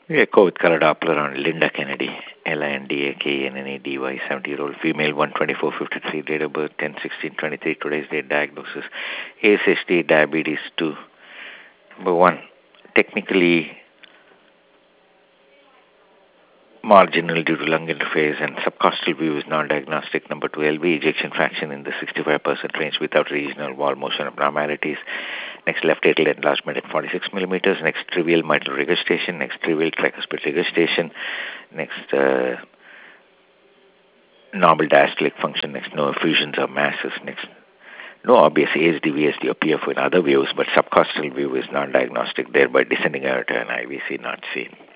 We echo with color Doppler on Linda Kennedy, LINDAKNNEDY, 70-year-old female, 12453, date of birth 10/16/23, today's date, diagnosis ASHD, diabetes 2. Number 1, technically marginal due to lung interface and subcostal view is non-diagnostic. Number 2, LV ejection fraction in the 65% range without regional wall motion abnormalities. Next, left atrial enlargement at 46 millimeters. Next, trivial mitral regurgitation. Next, trivial tricuspid regurgitation. Next, normal diastolic function. Next, no effusions or masses. Next, no obvious ASD, VSD, or PFO in other views, but subcostal view is non-diagnostic, thereby descending aorta and IVC not seen.